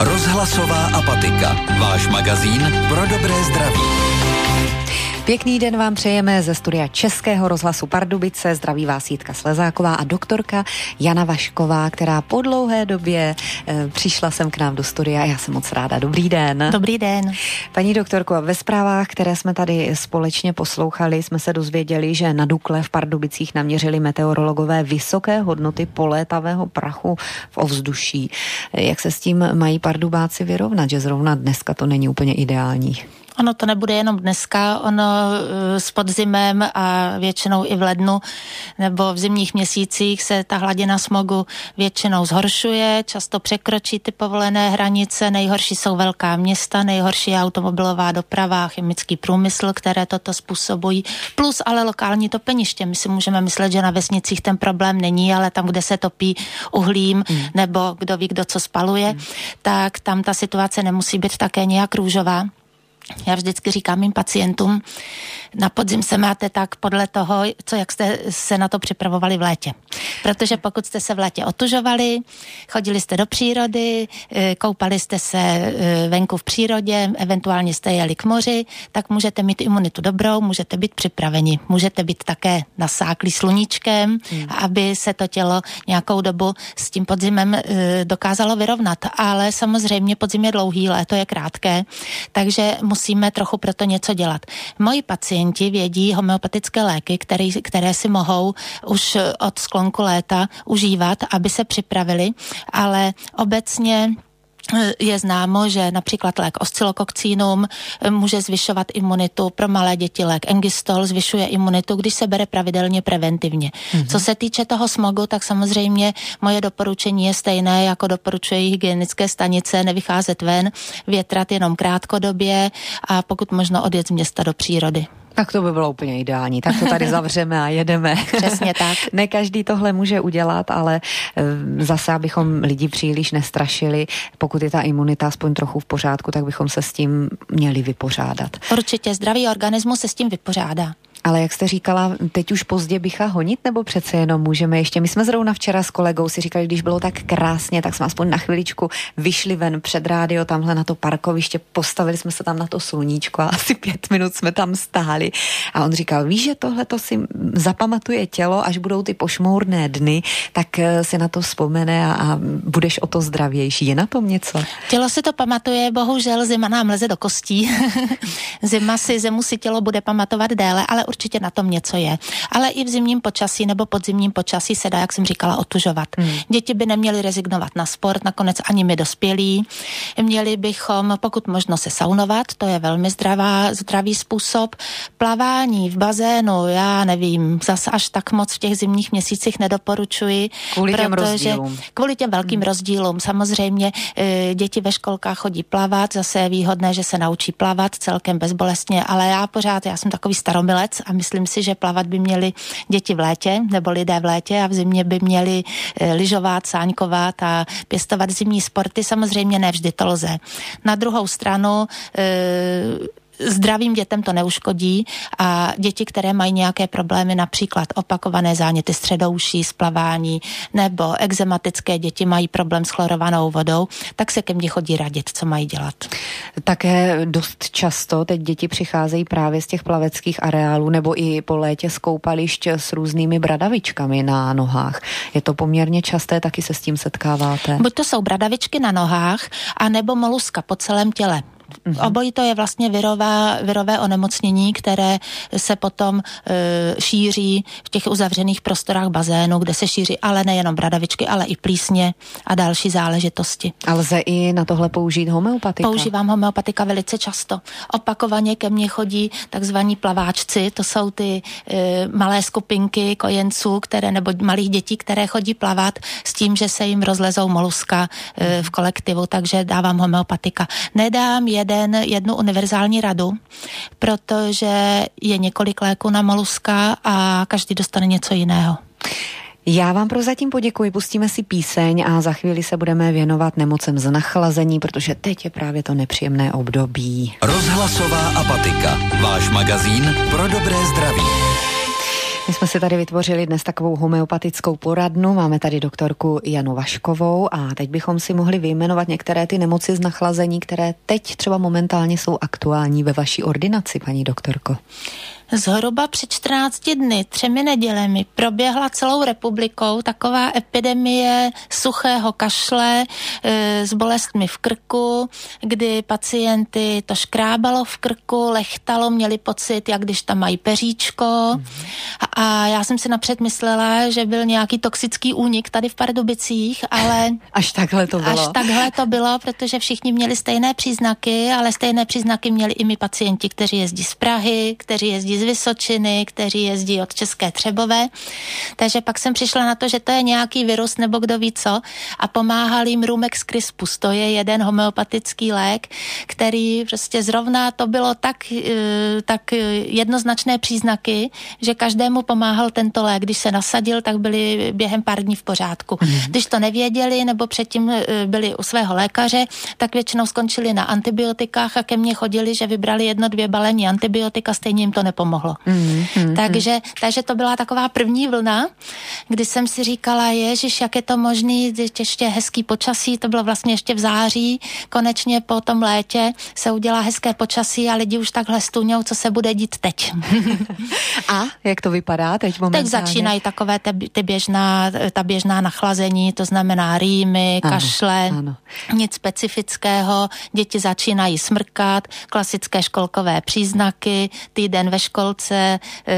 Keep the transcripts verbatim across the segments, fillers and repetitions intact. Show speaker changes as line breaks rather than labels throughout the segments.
Rozhlasová apatika. Váš magazín pro dobré zdraví.
Pěkný den vám přejeme ze studia Českého rozhlasu Pardubice. Zdraví vás Jitka Slezáková a doktorka Jana Vašková, která po dlouhé době e, přišla sem k nám do studia. Já jsem moc ráda. Dobrý den.
Dobrý den.
Paní doktorko, ve zprávách, které jsme tady společně poslouchali, jsme se dozvěděli, že na Dukle v Pardubicích naměřili meteorologové vysoké hodnoty polétavého prachu v ovzduší. Jak se s tím mají Pardubáci vyrovnat, že zrovna dneska to není úplně ideální?
Ono to nebude jenom dneska, ono s podzimem a většinou i v lednu nebo v zimních měsících se ta hladina smogu většinou zhoršuje, často překročí ty povolené hranice, nejhorší jsou velká města, nejhorší je automobilová doprava, chemický průmysl, které toto způsobují, plus ale lokální topeniště. My si můžeme myslet, že na vesnicích ten problém není, ale tam, kde se topí uhlím mm. nebo kdo ví, kdo co spaluje, mm. tak tam ta situace nemusí být také nějak růžová. Já vždycky říkám mým pacientům, na podzim se máte tak podle toho, co jak jste se na to připravovali v létě. Protože pokud jste se v létě otužovali, chodili jste do přírody, koupali jste se venku v přírodě, eventuálně jste jeli k moři, tak můžete mít imunitu dobrou, můžete být připraveni. Můžete být také nasáklí sluníčkem, hmm. aby se to tělo nějakou dobu s tím podzimem dokázalo vyrovnat. Ale samozřejmě podzim je dlouhý, léto je krátké, takže musíme trochu pro to něco dělat. Moji pacienti vědí homeopatické léky, které, které si mohou už od sklonku léta užívat, aby se připravili, ale obecně je známo, že například lék oscillokokcinum může zvyšovat imunitu, pro malé děti lék Engistol zvyšuje imunitu, když se bere pravidelně preventivně. Mm-hmm. Co se týče toho smogu, tak samozřejmě moje doporučení je stejné, jako doporučují hygienické stanice, nevycházet ven, větrat jenom krátkodobě a pokud možno odjet z města do přírody.
Tak to by bylo úplně ideální. Tak to tady zavřeme a jedeme.
Přesně tak.
Ne každý tohle může udělat, ale zase, abychom lidi příliš nestrašili, pokud je ta imunita aspoň trochu v pořádku, tak bychom se s tím měli vypořádat.
Určitě zdravý organismus se s tím vypořádá.
Ale jak jste říkala, teď už pozdě bycha honit, nebo přece jenom můžeme ještě? My jsme zrovna včera s kolegou si říkali, když bylo tak krásně, tak jsme aspoň na chviličku vyšli ven před rádio, tamhle na to parkoviště, postavili jsme se tam na to sluníčko a asi pět minut jsme tam stáli. A on říkal, víš, že tohle to si zapamatuje tělo, až budou ty pošmourné dny, tak si na to vzpomene a, a budeš o to zdravější. Je na tom něco?
Tělo si to pamatuje, bohužel zima nám leze do kostí. Zima si, zimu si tělo bude pamatovat déle, ale určitě na tom něco je. Ale i v zimním počasí nebo podzimním počasí se dá, jak jsem říkala, otužovat. Hmm. Děti by neměly rezignovat na sport, nakonec ani my dospělí. Měli bychom, pokud možno, se saunovat, to je velmi zdravá, zdravý způsob. Plavání v bazénu, já nevím, zase až tak moc v těch zimních měsících nedoporučuji.
Kvůli těm rozdílům.
Kvůli těm velkým hmm. rozdílům. Samozřejmě děti ve školkách chodí plavat, zase je výhodné, že se naučí plavat celkem bezbolestně, ale já pořád, já jsem takový staromilec a myslím si, že plavat by měli děti v létě, nebo lidé v létě a v zimě by měli e, lyžovat, sáňkovat a pěstovat zimní sporty. Samozřejmě ne vždy to lze. Na druhou stranu e, zdravým dětem to neuškodí a děti, které mají nějaké problémy, například opakované záněty středouší, splavání nebo exematické děti mají problém s chlorovanou vodou, tak se ke mně chodí radit, co mají dělat.
Také dost často teď děti přicházejí právě z těch plaveckých areálů nebo i po létě z koupališť s různými bradavičkami na nohách. Je to poměrně časté, taky se s tím setkáváte?
Buď to jsou bradavičky na nohách, anebo moluska po celém těle. Mm-hmm. Obojí to je vlastně virová, virové onemocnění, které se potom e, šíří v těch uzavřených prostorách bazénu, kde se šíří ale nejenom bradavičky, ale i plísně a další záležitosti.
A lze i na tohle použít homeopatika?
Používám homeopatika velice často. Opakovaně ke mně chodí takzvaní plaváčci, to jsou ty e, malé skupinky kojenců, které, nebo malých dětí, které chodí plavat s tím, že se jim rozlezou moluska e, v kolektivu, takže dávám homeopatika. Nedám je jeden, jednu univerzální radu, protože je několik léků na moluska a každý dostane něco jiného.
Já vám prozatím poděkuji, pustíme si píseň a za chvíli se budeme věnovat nemocem z nachlazení, protože teď je právě to nepříjemné období.
Rozhlasová apatika, váš magazín pro dobré zdraví.
My jsme si tady vytvořili dnes takovou homeopatickou poradnu, máme tady doktorku Janu Vaškovou a teď bychom si mohli vyjmenovat některé ty nemoci z nachlazení, které teď třeba momentálně jsou aktuální ve vaší ordinaci, paní doktorko.
Zhruba před čtrnácti dny, třemi nedělemi, proběhla celou republikou taková epidemie suchého kašle e, s bolestmi v krku, kdy pacienty to škrábalo v krku, lechtalo, měli pocit, jak když tam mají peříčko. Mm. A já jsem si napřed myslela, že byl nějaký toxický únik tady v Pardubicích, ale...
Až takhle to bylo.
Až takhle to bylo, protože všichni měli stejné příznaky, ale stejné příznaky měli i my pacienti, kteří jezdí z Prahy, kteří jezdí z Vysočiny, kteří jezdí od České Třebové. Takže pak jsem přišla na to, že to je nějaký virus nebo kdo ví co a pomáhal jim Rumex crispus. To je jeden homeopatický lék, který prostě zrovna to bylo tak, tak jednoznačné příznaky, že každému pomáhal tento lék. Když se nasadil, tak byli během pár dní v pořádku. Mm. Když to nevěděli nebo předtím byli u svého lékaře, tak většinou skončili na antibiotikách a ke mně chodili, že vybrali jedno, dvě balení antibiotika, stejně jim to nepomohlo. Mm, mm, takže, mm. takže to byla taková první vlna, kdy jsem si říkala, ježiš, jak je to možný, ještě hezký počasí, to bylo vlastně ještě v září, konečně po tom létě se udělá hezké počasí a lidi už takhle stůňou, co se bude dít teď.
A jak to vypadá teď momentálně?
Teď začínají takové ty, ty běžná, ta běžná nachlazení, to znamená rýmy, ano, kašle, ano. Nic specifického, děti začínají smrkat, klasické školkové příznaky, týden ve školce,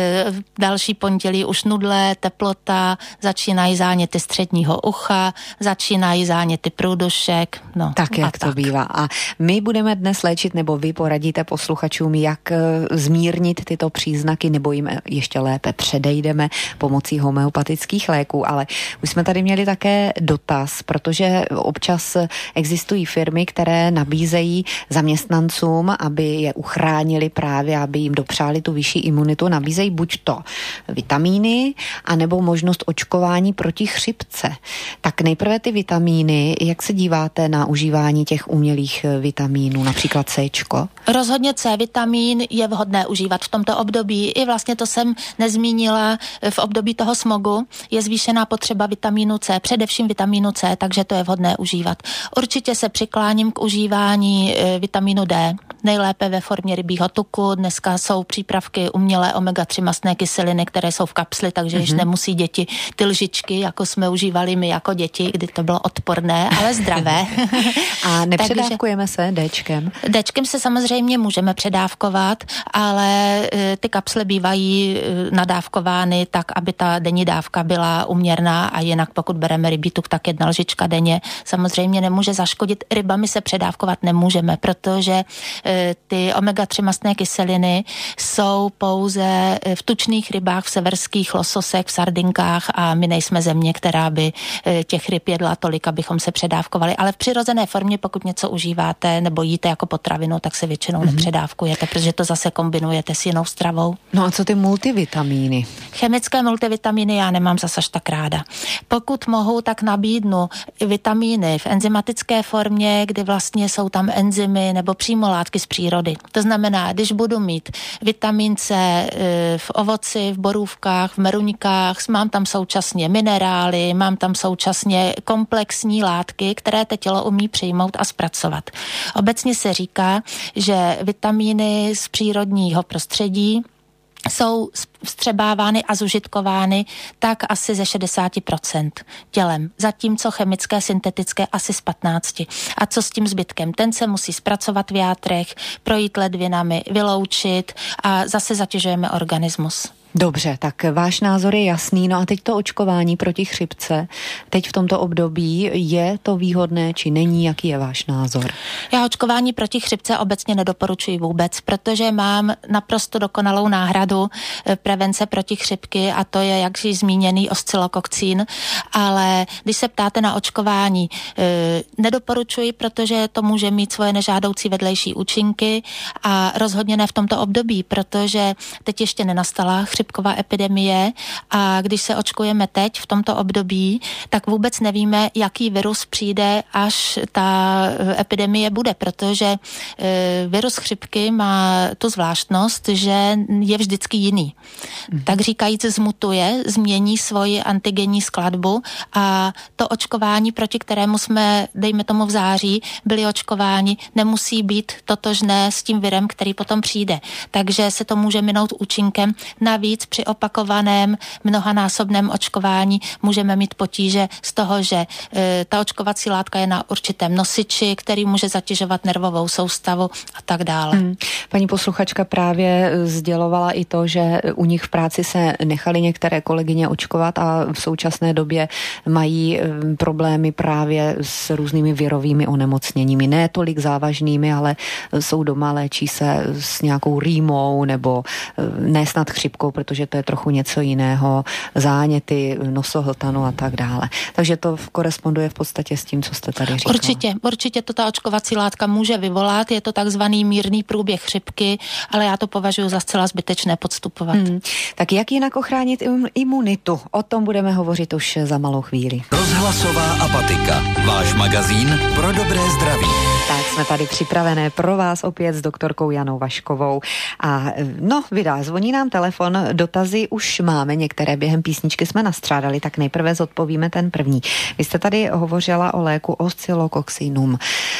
další pondělí už nudle, teplota, začínají záněty středního ucha, začínají záněty průdušek. No,
tak, jak
tak.
to bývá. A my budeme dnes léčit, nebo vy poradíte posluchačům, jak zmírnit tyto příznaky, nebo jim ještě lépe předejdeme pomocí homeopatických léků. Ale už jsme tady měli také dotaz, protože občas existují firmy, které nabízejí zaměstnancům, aby je uchránili právě, aby jim dopřáli tu vyšší imunitu, nabízejí buď to vitamíny, anebo možnost očkování proti chřipce. Tak nejprve ty vitamíny, jak se díváte na užívání těch umělých vitamínů, například Cčko?
Rozhodně C vitamín je vhodné užívat v tomto období. I vlastně to jsem nezmínila, v období toho smogu je zvýšená potřeba vitamínu C, především vitamínu C, takže to je vhodné užívat. Určitě se přikláním k užívání e, vitamínu D, nejlépe ve formě rybího tuku. Dneska jsou přípravky umělé omega tři mastné kyseliny, které jsou v kapsli, takže mm-hmm. již nemusí děti ty lžičky, jako jsme užívali my jako děti, kdy to bylo odporné, ale zdravé.
A nepředávkujeme se Dčkem?
Dčkem se samozřejmě můžeme předávkovat, ale ty kapsle bývají nadávkovány tak, aby ta denní dávka byla uměrná a jinak pokud bereme rybí tuk, tak jedna lžička denně samozřejmě nemůže zaškodit. Rybami se předávkovat nemůžeme, protože ty omega tři mastné kyseliny jsou pouze v tučných rybách, v severských lososech, v sardinkách a my nejsme země, která by těch ryb jedla tolik, abychom se předávkovali, ale v přirozené formě, pokud něco užíváte nebo jíte jako potravinu, tak se většinou mm-hmm. nepředávkujete, protože to zase kombinujete s jinou stravou.
No a co ty multivitamíny?
Chemické multivitamíny já nemám zase až tak ráda. Pokud mohu, tak nabídnu vitamíny v enzymatické formě, kdy vlastně jsou tam enzymy nebo přímo látky z přírody. To znamená, když budu mít vitamín C v ovoci, v borůvkách, v meruňkách, mám tam současně minerály, mám tam současně komplexní látky, které to tělo umí přijmout a zpracovat. Obecně se říká, že vitamíny z přírodního prostředí jsou vstřebávány a zužitkovány tak asi ze šedesát procent tělem, zatímco chemické, syntetické asi z patnáct procent. A co s tím zbytkem? Ten se musí zpracovat v játrech, projít ledvinami, vyloučit a zase zatěžujeme organismus.
Dobře, tak váš názor je jasný. No a teď to očkování proti chřipce. Teď v tomto období je to výhodné, či není? Jaký je váš názor?
Já očkování proti chřipce obecně nedoporučuji vůbec, protože mám naprosto dokonalou náhradu prevence proti chřipky a to je, jak již zmíněný oscilokokcín. Ale když se ptáte na očkování, nedoporučuji, protože to může mít svoje nežádoucí vedlejší účinky a rozhodně ne v tomto období, protože teď ještě nenastala chřipka chřipková epidemie a když se očkujeme teď v tomto období, tak vůbec nevíme, jaký virus přijde, až ta epidemie bude, protože virus chřipky má tu zvláštnost, že je vždycky jiný. Mm. Tak říkajíc zmutuje, změní svoji antigenní skladbu a to očkování, proti kterému jsme, dejme tomu v září, byli očkováni, nemusí být totožné s tím virem, který potom přijde. Takže se to může minout účinkem. Navíc při opakovaném mnohanásobném očkování můžeme mít potíže z toho, že e, ta očkovací látka je na určitém nosiči, který může zatěžovat nervovou soustavu a tak dále. Hmm.
Paní posluchačka právě sdělovala i to, že u nich v práci se nechali některé kolegyně očkovat a v současné době mají problémy právě s různými virovými onemocněními. Ne tolik závažnými, ale jsou doma, léčí se s nějakou rýmou nebo ne snad chřipkou, protože to je trochu něco jiného, záněty, nosohltanu a tak dále. Takže to koresponduje v podstatě s tím, co jste tady říkala.
Určitě, určitě to ta očkovací látka může vyvolat, je to takzvaný mírný průběh chřipky, ale já to považuji za zcela zbytečné podstupovat. Hmm.
Tak jak jinak ochránit imunitu? O tom budeme hovořit už za malou chvíli.
Rozhlasová apatika. Váš magazín pro dobré zdraví.
Tak jsme tady připravené pro vás opět s doktorkou Janou Vaškovou. A no, vydá, zvoní nám telefon, dotazy už máme, některé během písničky jsme nastřádali, tak nejprve zodpovíme ten první. Vy jste tady hovořila o léku Oscillococcinum.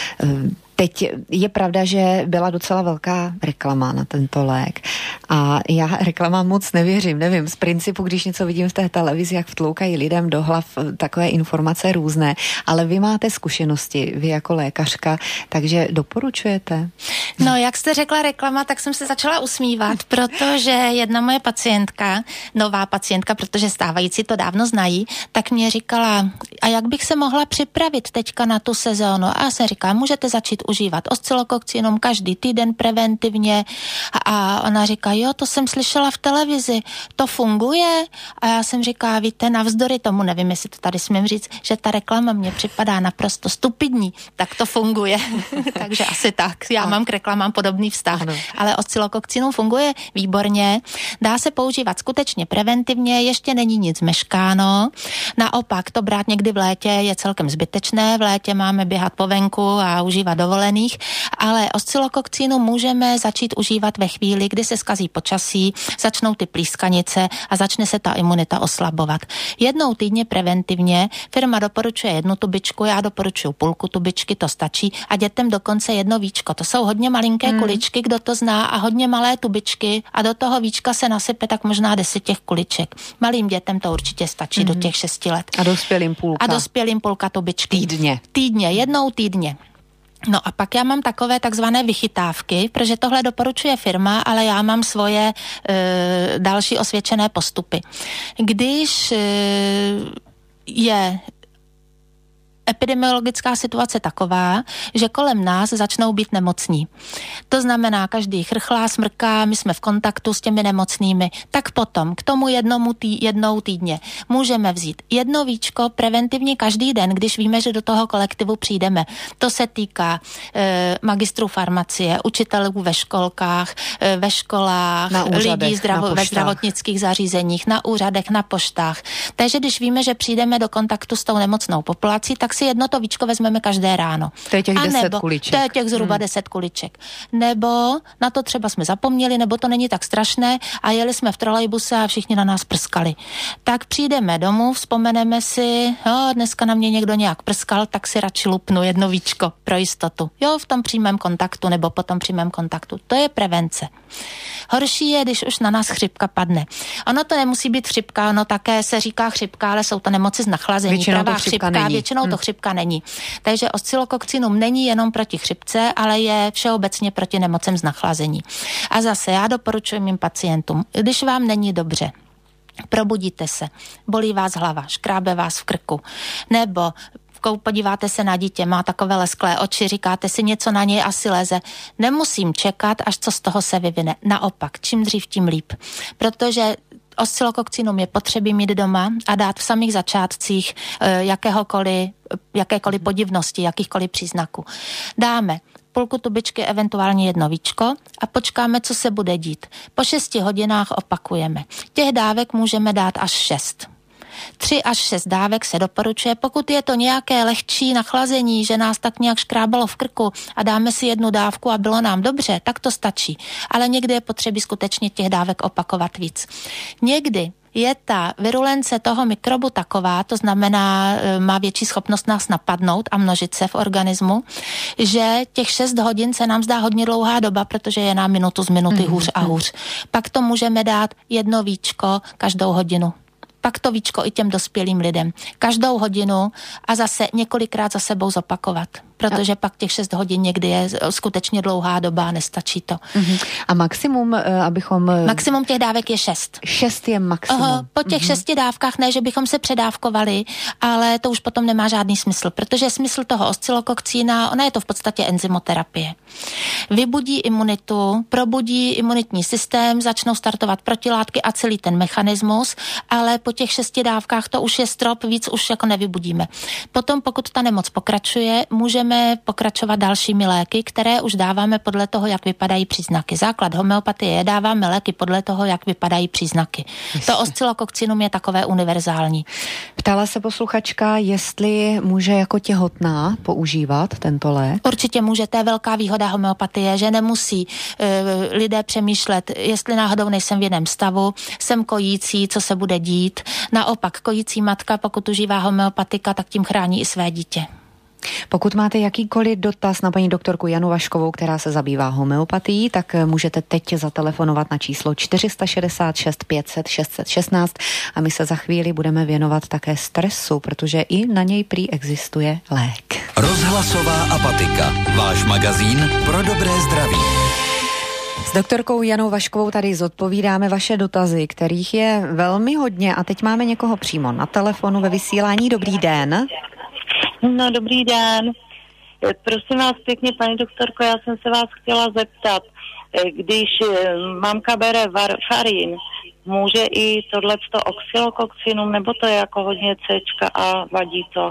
Teď je pravda, že byla docela velká reklama na tento lék a já reklamám moc nevěřím, nevím, z principu, když něco vidím v té televizi, jak vtloukají lidem do hlav takové informace různé, ale vy máte zkušenosti, vy jako lékařka, takže doporučujete?
No, jak jste řekla reklama, tak jsem se začala usmívat, protože jedna moje pacientka, nová pacientka, protože stávající to dávno znají, tak mě říkala, a jak bych se mohla připravit teďka na tu sezónu? A já jsem říkala, můžete začít užívat Oscillococcinum každý týden preventivně a ona říká, jo, to jsem slyšela v televizi, to funguje? A já jsem říká, víte, navzdory tomu, nevím, jestli to tady smím říct, že ta reklama mně připadá naprosto stupidní, tak to funguje. Takže asi tak. Já a. mám k reklamám podobný vztah. Ano. Ale Oscillococcinum funguje výborně. Dá se používat skutečně preventivně, ještě není nic meškáno. Naopak, to brát někdy v létě je celkem zbytečné. V létě máme běhat po venku a užívat dovolených, ale Oscillococcinum můžeme začít užívat ve chvíli, kdy se zkazí počasí, začnou ty plískanice a začne se ta imunita oslabovat. Jednou týdně preventivně firma doporučuje jednu tubičku, já doporučuji půlku tubičky, to stačí a dětem dokonce jedno víčko. To jsou hodně malinké hmm. kuličky, kdo to zná, a hodně malé tubičky a do toho víčka se nasype tak možná deset těch kuliček. Malým dětem to určitě stačí hmm. do těch šesti let.
A dospělým půlka.
A dospělým půlka tubičky.
Týdně.
Týdně, jednou týdně. No a pak já mám takové takzvané vychytávky, protože tohle doporučuje firma, ale já mám svoje e, další osvědčené postupy. Když e, je epidemiologická situace taková, že kolem nás začnou být nemocní. To znamená, každý chrchlá, smrká, my jsme v kontaktu s těmi nemocnými, tak potom k tomu jednomu tý, jednou týdně můžeme vzít jedno víčko preventivně každý den, když víme, že do toho kolektivu přijdeme. To se týká e, magistrů farmacie, učitelů ve školkách, e, ve školách, úřadech, lidí zdravo, ve zdravotnických zařízeních, na úřadech, na poštách. Takže když víme, že přijdeme do kontaktu s tou nemocnou populací, tak si jedno to víčko vezmeme každé ráno.
To je těch a deset nebo, kuliček.
To je těch zhruba hmm. deset kuliček. Nebo na to třeba jsme zapomněli, nebo to není tak strašné a jeli jsme v trolejbuse a všichni na nás prskali. Tak přijdeme domů, vzpomeneme si, jo, dneska na mě někdo nějak prskal, tak si radši lupnu jedno víčko pro jistotu. Jo, v tom přímém kontaktu nebo po tom přímém kontaktu. To je prevence. Horší je, když už na nás chřipka padne. Ono to nemusí být chřipka, ono také se říká chřipka, ale jsou to nemoci z nachlazení.
Většinou to chřipka není.
Většinou hmm. to chřipka není. Takže Oscillococcinum není jenom proti chřipce, ale je všeobecně proti nemocem z nachlazení. A zase já doporučuji mým pacientům, když vám není dobře, probudíte se, bolí vás hlava, škrábe vás v krku, nebo podíváte se na dítě, má takové lesklé oči, říkáte si, něco na něj asi leze. Nemusím čekat, až co z toho se vyvine. Naopak, čím dřív, tím líp. Protože Oscillococcinum je potřebí mít doma a dát v samých začátcích jakéhokoliv, jakékoliv podivnosti, jakýchkoliv příznaků. Dáme půlku tubičky, eventuálně jedno víčko a počkáme, co se bude dít. Po šesti hodinách opakujeme. Těch dávek můžeme dát až šest. Tři až šest dávek se doporučuje. Pokud je to nějaké lehčí nachlazení, že nás tak nějak škrábalo v krku a dáme si jednu dávku a bylo nám dobře, tak to stačí. Ale někdy je potřeba skutečně těch dávek opakovat víc. Někdy je ta virulence toho mikrobu taková, to znamená, má větší schopnost nás napadnout a množit se v organismu, že těch šest hodin se nám zdá hodně dlouhá doba, protože je nám minutu z minuty mm-hmm. hůř a hůř. Pak to můžeme dát jedno víčko každou hodinu. Pak to víčko i těm dospělým lidem. Každou hodinu a zase několikrát za sebou zopakovat. Protože pak těch šest hodin někdy je skutečně dlouhá doba a nestačí to.
Uh-huh. A maximum, abychom...
Maximum těch dávek je šest.
Šest je maximum.
Aha, po těch uh-huh. šesti dávkách ne, že bychom se předávkovali, ale to už potom nemá žádný smysl, protože smysl toho oscilokokcína, ona je to v podstatě enzymoterapie. Vybudí imunitu, probudí imunitní systém, začnou startovat protilátky a celý ten mechanismus, ale po těch šesti dávkách to už je strop, víc už jako nevybudíme. Potom, pokud ta nemoc pokračuje, můžeme pokračovat dalšími léky, které už dáváme podle toho, jak vypadají příznaky. Základ homeopatie je, dáváme léky podle toho, jak vypadají příznaky. Jasně. To oscilokokcinum je takové univerzální.
Ptala se posluchačka, jestli může jako těhotná používat tento lék?
Určitě může, to je velká výhoda homeopatie, že nemusí e, lidé přemýšlet, jestli náhodou nejsem v jiném stavu, jsem kojící, co se bude dít. Naopak, kojící matka, pokud užívá homeopatika, tak tím chrání i své dítě.
Pokud máte jakýkoliv dotaz na paní doktorku Janu Vaškovou, která se zabývá homeopatií, tak můžete teď zatelefonovat na číslo čtyři šest šest pět set šest set šestnáct a my se za chvíli budeme věnovat také stresu, protože i na něj prý existuje lék.
Rozhlasová apatika. Váš magazín pro dobré zdraví.
S doktorkou Janou Vaškovou tady zodpovídáme vaše dotazy, kterých je velmi hodně a teď máme někoho přímo na telefonu ve vysílání. Dobrý den.
No, dobrý den. Prosím vás pěkně, paní doktorko, já jsem se vás chtěla zeptat, když mamka bere varfarin, může i tohleto oxylokokcinum, nebo to je jako hodně Cčka a vadí to?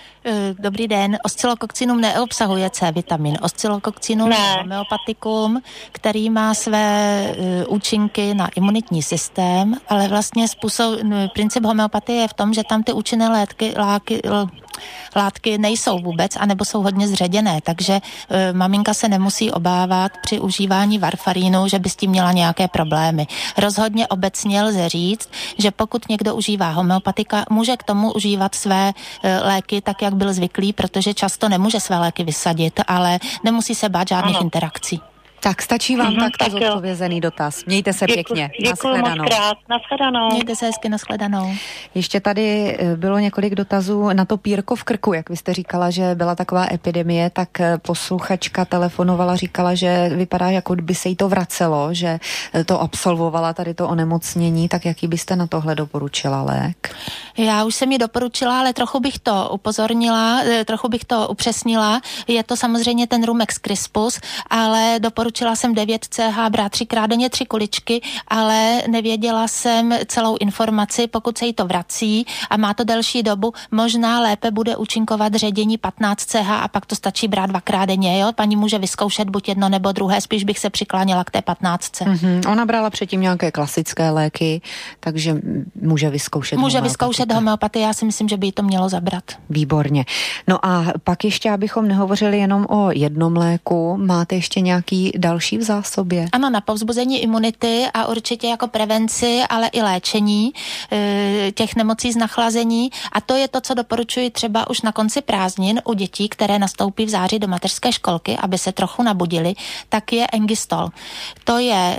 Dobrý den. Oscilokokcinum neobsahuje C vitamin. Oscilokokcinum ne. je homeopatikum, který má své uh, účinky na imunitní systém, ale vlastně způsob, princip homeopatie je v tom, že tam ty účinné látky, látky, látky nejsou vůbec, anebo jsou hodně zředěné, takže uh, maminka se nemusí obávat při užívání varfarínu, že by s tím měla nějaké problémy. Rozhodně obecně lze říct, že pokud někdo užívá homeopatika, může k tomu užívat své uh, léky tak, jak byl zvyklý, protože často nemůže své léky vysadit, ale nemusí se bát žádných ano. interakcí.
Tak stačí vám
mm-hmm,
takto
tak
zodpovězený dotaz. Mějte se
děku,
pěkně.
Děkuji moc krát. Nashledanou.
Mějte se hezky, nashledanou.
Ještě tady bylo několik dotazů na to pírko v krku. Jak vy jste říkala, že byla taková epidemie, tak posluchačka telefonovala, říkala, že vypadá, jako by se jí to vracelo, že to absolvovala tady to onemocnění. Tak jaký byste na tohle doporučila lék?
Já už jsem ji doporučila, ale trochu bych to upozornila, trochu bych to upřesnila. Je to samozřejmě ten Rumex crispus, ale doporučila Doporučila jsem devět C H brát třikrát denně tři kuličky, ale nevěděla jsem celou informaci, pokud se jí to vrací a má to delší dobu, možná lépe bude účinkovat ředění patnáct C H a pak to stačí brát dvakrát denně, jo? Paní může vyzkoušet buď jedno nebo druhé, spíš bych se přikláněla k té patnáct.
Mm-hmm. Ona brala předtím nějaké klasické léky, takže může vyzkoušet
Může vyzkoušet homeopatii, já si myslím, že by jí to mělo zabrat.
Výborně. No a pak ještě, abychom nehovořili jenom o jednom léku, máte ještě nějaký další v zásobě?
Ano, na povzbuzení imunity a určitě jako prevenci, ale i léčení e, těch nemocí z nachlazení. A to je to, co doporučuji třeba už na konci prázdnin u dětí, které nastoupí v září do mateřské školky, aby se trochu nabudili, tak je Engistol. To je e,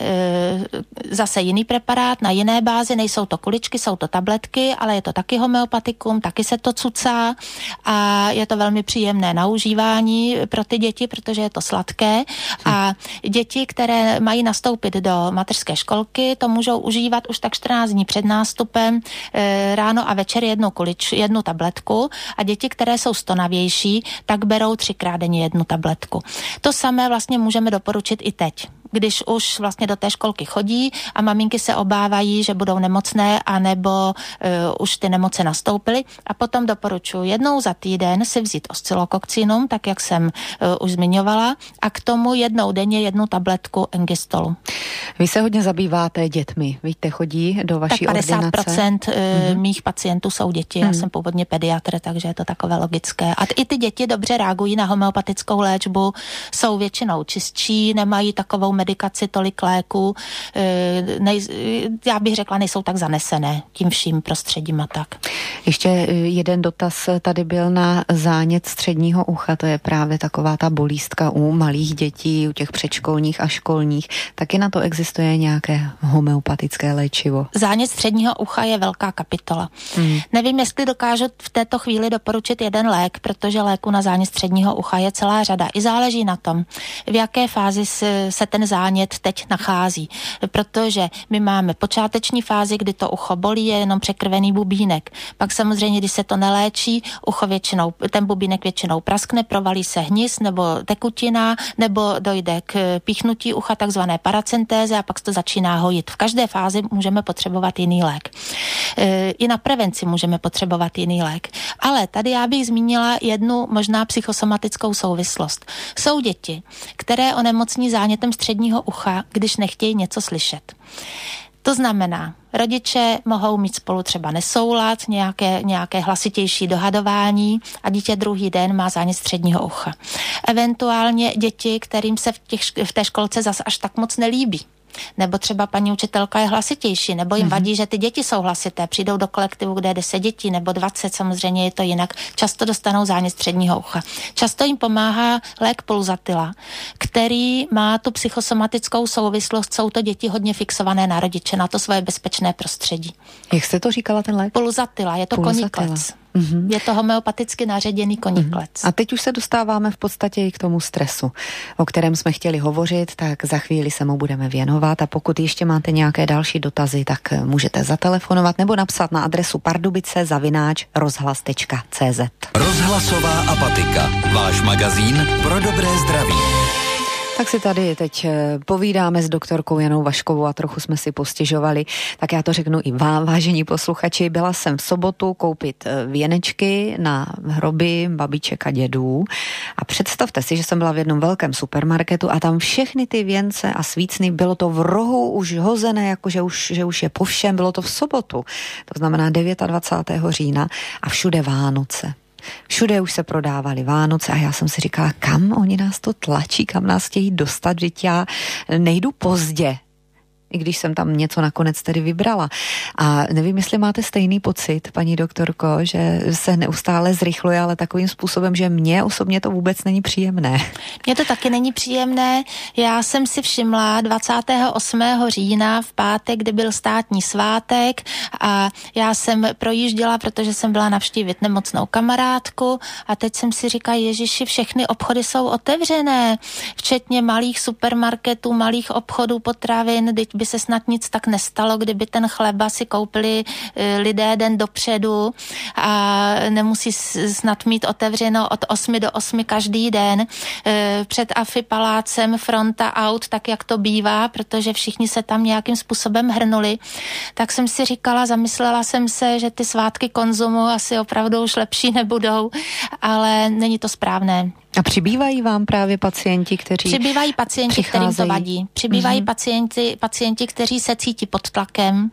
zase jiný preparát na jiné bázi, nejsou to kuličky, jsou to tabletky, ale je to taky homeopatikum, taky se to cucá a je to velmi příjemné na užívání pro ty děti, protože je to sladké a děti, které mají nastoupit do mateřské školky, to můžou užívat už tak čtrnáct dní před nástupem e, ráno a večer jednu kulič, jednu tabletku a děti, které jsou stonavější, tak berou třikrát denně jednu tabletku. To samé vlastně můžeme doporučit i teď. když už vlastně do té školky chodí a maminky se obávají, že budou nemocné anebo uh, už ty nemoce nastoupily. A potom doporučuji jednou za týden si vzít oscilokokcinum, tak jak jsem uh, už zmiňovala, a k tomu jednou denně jednu tabletku Engistolu.
Vy se hodně zabýváte dětmi, víte, chodí do vaší ordinace?
Tak padesát procent
mm-hmm. mých
pacientů jsou děti, já mm. jsem původně pediatr, takže je to takové logické. A i ty děti dobře reagují na homeopatickou léčbu, jsou většinou čistší, nemají takovou medikaci, tolik léků, nej, já bych řekla, nejsou tak zanesené tím vším prostředím a tak.
Ještě jeden dotaz tady byl na zánět středního ucha, to je právě taková ta bolístka u malých dětí, u těch předškolních a školních. Taky na to existuje nějaké homeopatické léčivo?
Zánět středního ucha je velká kapitola. Hmm. Nevím, jestli dokážu v této chvíli doporučit jeden lék, protože léku na zánět středního ucha je celá řada. I záleží na tom, v jaké fázi se ten zánět teď nachází. Protože my máme počáteční fázi, kdy to ucho bolí, je jenom překrvený bubínek. Pak samozřejmě, když se to neléčí, ucho většinou, ten bubínek většinou praskne, provalí se hnis nebo tekutina, nebo dojde k píchnutí ucha, takzvané paracentéze, a pak se to začíná hojit. V každé fázi můžeme potřebovat jiný lék. I na prevenci můžeme potřebovat jiný lék. Ale tady já bych zmínila jednu možná psychosomatickou souvislost. Jsou děti, které onemocní zánětem středního ucha, když nechtějí něco slyšet. To znamená, rodiče mohou mít spolu třeba nesoulad, nějaké, nějaké hlasitější dohadování a dítě druhý den má zánět středního ucha. Eventuálně děti, kterým se v, těch, v té školce zase až tak moc nelíbí. Nebo třeba paní učitelka je hlasitější, nebo jim vadí, že ty děti jsou hlasité, přijdou do kolektivu, kde je deset dětí, nebo dvacet, samozřejmě je to jinak, často dostanou zánět středního ucha. Často jim pomáhá lék Pulsatilla, který má tu psychosomatickou souvislost, jsou to děti hodně fixované na rodiče, na to svoje bezpečné prostředí.
Jak jste to říkala, ten lék?
Pulsatilla, je to koníklec. Mm-hmm. Je to homeopaticky naředěný koníklec.
Mm-hmm. A teď už se dostáváme v podstatě i k tomu stresu, o kterém jsme chtěli hovořit, tak za chvíli se mu budeme věnovat, a pokud ještě máte nějaké další dotazy, tak můžete zatelefonovat nebo napsat na adresu pardubice zavináč rozhlas tečka cé zet.
Rozhlasová apatika, váš magazín pro dobré zdraví.
Tak si tady teď povídáme s doktorkou Janou Vaškovou a trochu jsme si postěžovali. Tak já to řeknu i vám, vážení posluchači. Byla jsem v sobotu koupit věnečky na hroby babiček a dědů a představte si, že jsem byla v jednom velkém supermarketu a tam všechny ty věnce a svícny, bylo to v rohu už hozené, jakože už, že už je po všem, bylo to v sobotu. To znamená dvacátého devátého října a všude Vánoce. Všude už se prodávaly Vánoce a já jsem si říkala, kam oni nás to tlačí, kam nás chtějí dostat, že já nejdu pozdě, i když jsem tam něco nakonec tedy vybrala. A nevím, jestli máte stejný pocit, paní doktorko, že se neustále zrychluje, ale takovým způsobem, že mně osobně to vůbec není příjemné.
Mně to taky není příjemné. Já jsem si všimla dvacátého osmého října v pátek, kdy byl státní svátek a já jsem projížděla, protože jsem byla navštívit nemocnou kamarádku a teď jsem si říkala, ježiši, všechny obchody jsou otevřené, včetně malých supermarketů, malých obchodů potravin, teď by se snad nic tak nestalo, kdyby ten chleba si koupili lidé den dopředu a nemusí snad mít otevřeno od osmi do osmi každý den. Před Afi palácem fronta aut, tak jak to bývá, protože všichni se tam nějakým způsobem hrnuli. Tak jsem si říkala, zamyslela jsem se, že ty svátky konzumu asi opravdu už lepší nebudou, ale není to správné.
A přibývají vám právě pacienti, kteří
Přibývají pacienti,
přicházejí.
kterým to vadí. Přibývají mm-hmm. pacienti, pacienti, kteří se cítí pod tlakem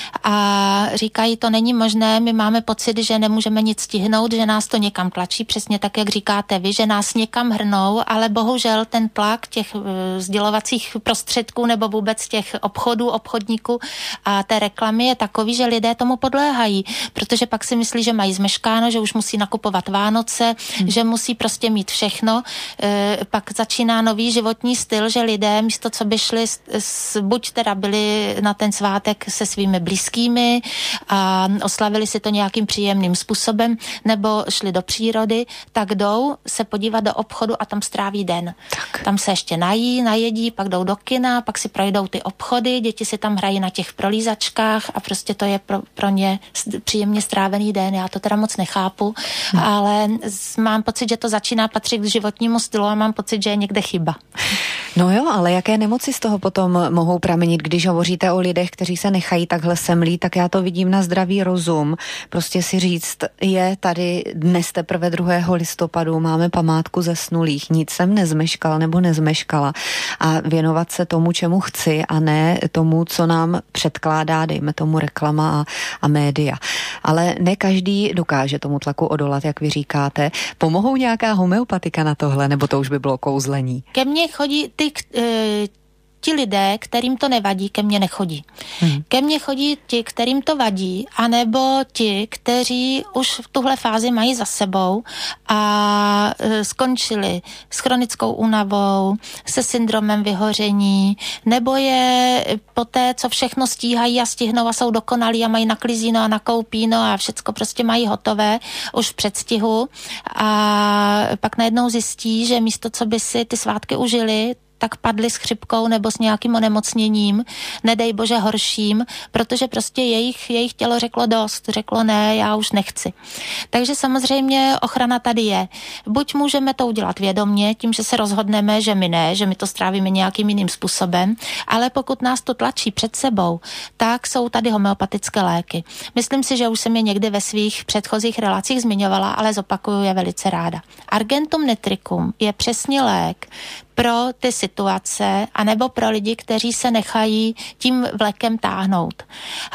a říkají, to není možné, my máme pocit, že nemůžeme nic stihnout, že nás to někam tlačí, přesně tak, jak říkáte vy, že nás někam hrnou, ale bohužel ten tlak těch uh, sdělovacích prostředků nebo vůbec těch obchodů, obchodníků a té reklamy je takový, že lidé tomu podléhají, protože pak si myslí, že mají zmeškáno, že už musí nakupovat Vánoce, mm. že musí prostě mít všechno. Všechno, e, pak začíná nový životní styl, že lidé místo, co by šli s, s, buď teda byli na ten svátek se svými blízkými a oslavili si to nějakým příjemným způsobem, nebo šli do přírody, tak jdou se podívat do obchodu a tam stráví den. Tak. Tam se ještě nají, najedí, pak jdou do kina, pak si projdou ty obchody, děti si tam hrají na těch prolízačkách a prostě to je pro, pro ně příjemně strávený den. Já to teda moc nechápu, hmm. ale mám pocit, že to začíná patřit k životnímu stylu a mám pocit, že je někde chyba.
No jo, ale jaké nemoci z toho potom mohou pramenit, když hovoříte o lidech, kteří se nechají takhle semlít, tak já to vidím na zdravý rozum. Prostě si říct, je tady dnes teprve druhého listopadu, máme památku zesnulých, nic jsem nezmeškal nebo nezmeškala a věnovat se tomu, čemu chci a ne tomu, co nám předkládá, dejme tomu reklama a, a média. Ale ne každý dokáže tomu tlaku odolat, jak vy říkáte. Pomohou nějaká homeopatika na tohle, nebo to už by bylo kouzlení?
Ke mně chodí ty, e, ti lidé, kterým to nevadí, ke mně nechodí. Hmm. Ke mně chodí ti, kterým to vadí, anebo ti, kteří už v tuhle fázi mají za sebou a e, skončili s chronickou únavou, se syndromem vyhoření, nebo je po té, co všechno stíhají a stihnou a jsou dokonalí a mají naklizíno a nakoupíno a všecko prostě mají hotové už v předstihu a pak najednou zjistí, že místo, co by si ty svátky užili, tak padli s chřipkou nebo s nějakým onemocněním, nedej bože horším, protože prostě jejich, jejich tělo řeklo dost, řeklo ne, já už nechci. Takže samozřejmě ochrana tady je. Buď můžeme to udělat vědomně, tím, že se rozhodneme, že my ne, že my to strávíme nějakým jiným způsobem, ale pokud nás to tlačí před sebou, tak jsou tady homeopatické léky. Myslím si, že už jsem je někdy ve svých předchozích relacích zmiňovala, ale zopakuju je velice ráda. Argentum nitricum je přesně lék pro ty situace, anebo pro lidi, kteří se nechají tím vlekem táhnout.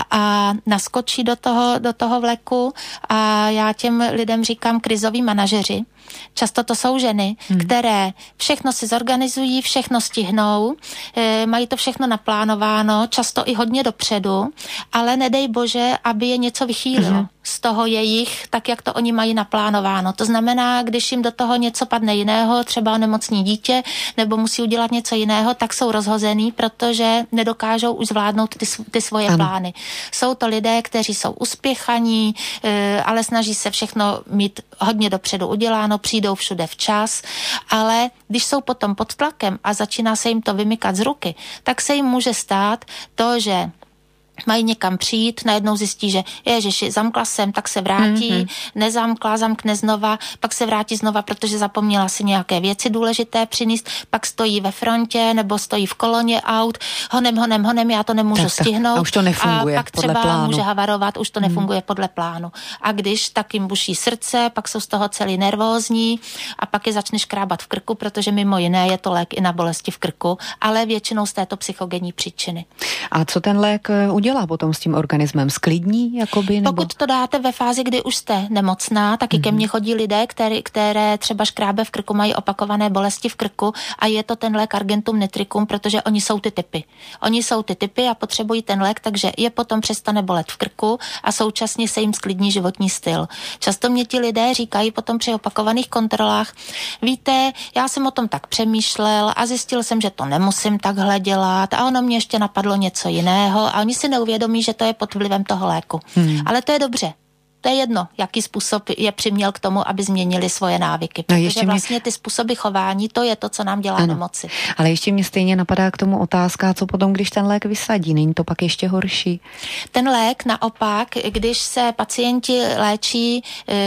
A naskočí do toho, do toho vleku a já těm lidem říkám krizoví manažeři. Často to jsou ženy, hmm. které všechno si zorganizují, všechno stihnou, e, mají to všechno naplánováno, často i hodně dopředu, ale nedej bože, aby je něco vychýlilo hmm. z toho jejich, tak jak to oni mají naplánováno. To znamená, když jim do toho něco padne jiného, třeba onemocní dítě, nebo musí udělat něco jiného, tak jsou rozhozený, protože nedokážou už zvládnout ty, ty svoje ano. plány. Jsou to lidé, kteří jsou uspěchaní, e, ale snaží se všechno mít hodně dopředu uděláno, přijdou všude včas, ale když jsou potom pod tlakem a začíná se jim to vymykat z ruky, tak se jim může stát to, že mají někam přijít, najednou zjistí, že ježiši, zamkla jsem, tak se vrátí, mm-hmm. nezamkla, zamkne znova, pak se vrátí znova, protože zapomněla si nějaké věci důležité přinést, pak stojí ve frontě nebo stojí v koloně aut, honem, honem, honem, já to nemůžu tak, stihnout.
Tak, a už to nefunguje
a pak
podle
třeba
plánu.
Může havarovat, už to nefunguje mm. podle plánu. A když, tak jim buší srdce, pak jsou z toho celý nervózní a pak je začne škrábat v krku, protože mimo jiné je to lék i na bolesti v krku, ale většinou z této psychogenní příčiny.
A co ten lék udělá potom s tím organismem? Sklidní, jakoby? Nebo?
Pokud to dáte ve fázi, kdy už jste nemocná, taky mm-hmm. ke mně chodí lidé, které, které třeba škrábe v krku, mají opakované bolesti v krku a je to ten lék Argentum nitricum, protože oni jsou ty typy. Oni jsou ty typy a potřebují ten lék, takže je potom přestane bolet v krku a současně se jim sklidní životní styl. Často mě ti lidé říkají potom při opakovaných kontrolách, víte, já jsem o tom tak přemýšlel a zjistil jsem, že to nemusím takhle dělat a ono mě ještě napadlo něco jiného a oni si neuvědomí, že to je pod vlivem toho léku. Hmm. Ale to je dobře. To je jedno, jaký způsob je přiměl k tomu, aby změnili svoje návyky. Protože no vlastně mě... ty způsoby chování, to je to, co nám dělá ano. nemoci.
Ale ještě mě stejně napadá k tomu otázka, co potom, když ten lék vysadí, není to pak ještě horší?
Ten lék naopak, když se pacienti léčí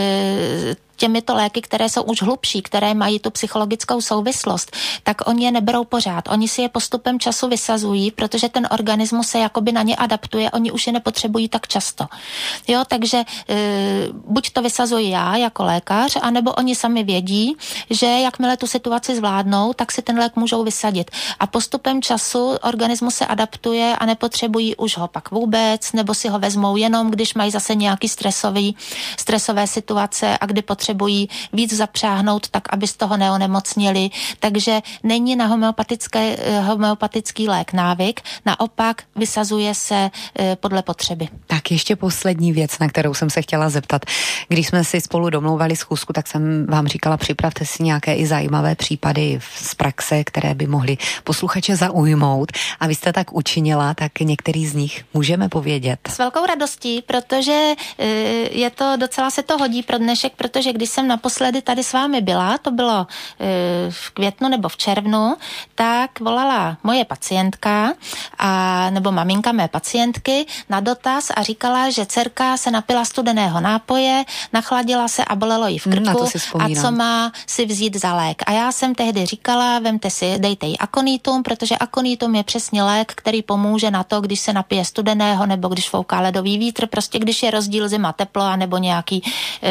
e, těmito léky, které jsou už hlubší, které mají tu psychologickou souvislost, tak oni je neberou pořád. Oni si je postupem času vysazují, protože ten organismus se jakoby na ně adaptuje, oni už je nepotřebují tak často. Jo, takže e, buď to vysazuji já jako lékař, anebo oni sami vědí, že jakmile tu situaci zvládnou, tak si ten lék můžou vysadit. A postupem času organismus se adaptuje a nepotřebují už ho pak vůbec, nebo si ho vezmou jenom, když mají zase nějaký stresový, stresové situace a kdy potřebují potřebují víc zapřáhnout, tak aby z toho neonemocnili. Takže není na homeopatické, homeopatický lék návyk, naopak vysazuje se podle potřeby.
Tak ještě poslední věc, na kterou jsem se chtěla zeptat. Když jsme si spolu domlouvali schůzku, tak jsem vám říkala, připravte si nějaké i zajímavé případy z praxe, které by mohly posluchače zaujmout. A vy jste tak učinila, tak některý z nich můžeme povědět.
S velkou radostí, protože je to, docela se to hodí pro dnešek, protože když jsem naposledy tady s vámi byla, to bylo v květnu nebo v červnu, tak volala moje pacientka, a, nebo maminka mé pacientky na dotaz a říkala, že dcerka se napila studeného nápoje, nachladila se a bolelo jí v krku a co má si vzít za lék. A já jsem tehdy říkala, vemte si, dejte jí akonitum, protože akonitum je přesně lék, který pomůže na to, když se napije studeného nebo když fouká ledový vítr, prostě když je rozdíl zima teplo a nebo nějaký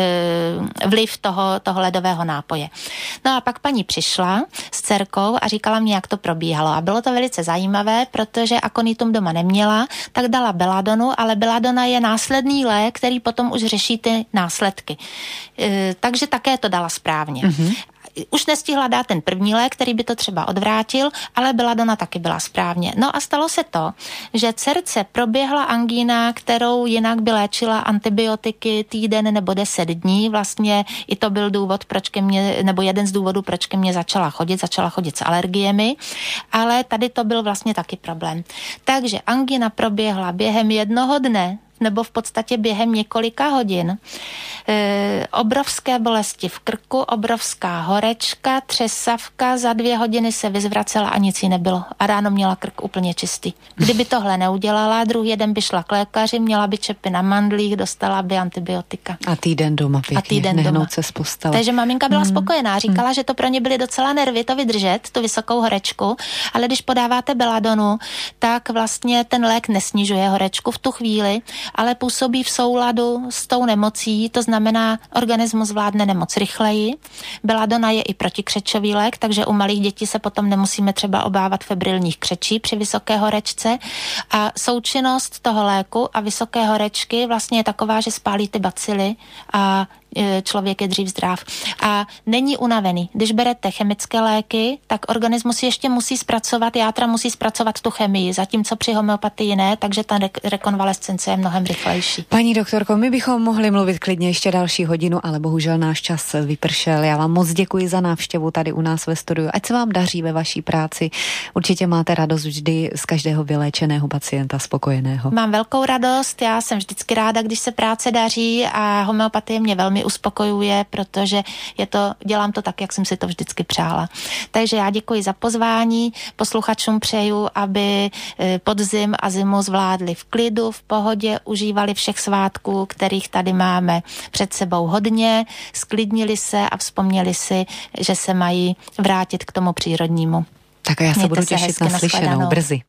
e, vliv toho, toho ledového nápoje. No a pak paní přišla s dcerkou a říkala mi, jak to probíhalo. A bylo to velice zajímavé, protože akonitum doma neměla, tak dala beladonu, ale beladona je následný lék, který potom už řeší ty následky. E, takže také to dala správně. Mm-hmm. Už nestihla dát ten první lék, který by to třeba odvrátil, ale beladona taky byla správně. No a stalo se to, že dcerce proběhla angína, kterou jinak by léčila antibiotiky týden nebo deset dní. Vlastně i to byl důvod, proč ke mně, nebo jeden z důvodů, proč ke mně začala chodit, začala chodit s alergiemi, ale tady to byl vlastně taky problém. Takže angína proběhla během jednoho dne, nebo v podstatě během několika hodin. E, obrovské bolesti v krku, obrovská horečka, třesavka, za dvě hodiny se vyzvracela a nic jí nebylo. A ráno měla krk úplně čistý. Kdyby tohle neudělala, druhý den by šla k lékaři, měla by čepy na mandlích, dostala by antibiotika.
A týden doma pěkně,
a týden
nehnout
doma.
se z postele.
Takže maminka byla hmm. spokojená, říkala,
hmm.
že to pro ně byly docela nervy to vydržet, tu vysokou horečku, ale když podáváte beladonu, tak vlastně ten lék nesnižuje horečku v tu chvíli, ale působí v souladu s tou nemocí, to znamená, organismus zvládne nemoc rychleji. Beladona je i protikřečový lék, takže u malých dětí se potom nemusíme třeba obávat febrilních křečí při vysoké horečce. A součinnost toho léku a vysoké horečky vlastně je taková, že spálí ty bacily a člověk je dřív zdrav. A není unavený. Když berete chemické léky, tak organismus ještě musí zpracovat, játra musí zpracovat tu chemii, zatímco při homeopatii ne, takže ta re- rekonvalescence je mnohem rychlejší.
Paní doktorko, my bychom mohli mluvit klidně ještě další hodinu, ale bohužel náš čas vypršel. Já vám moc děkuji za návštěvu tady u nás ve studiu. Ať se vám daří ve vaší práci. Určitě máte radost vždy z každého vyléčeného pacienta spokojeného.
Mám velkou radost, já jsem vždycky ráda, když se práce daří a homeopatie mě velmi uspokojuje, protože je to, dělám to tak, jak jsem si to vždycky přála. Takže já děkuji za pozvání, posluchačům přeju, aby podzim a zimu zvládli v klidu, v pohodě, užívali všech svátků, kterých tady máme před sebou hodně, sklidnili se a vzpomněli si, že se mají vrátit k tomu přírodnímu.
Tak a já se
Mějte
budu
se
těšit
hezky,
na slyšenou brzy.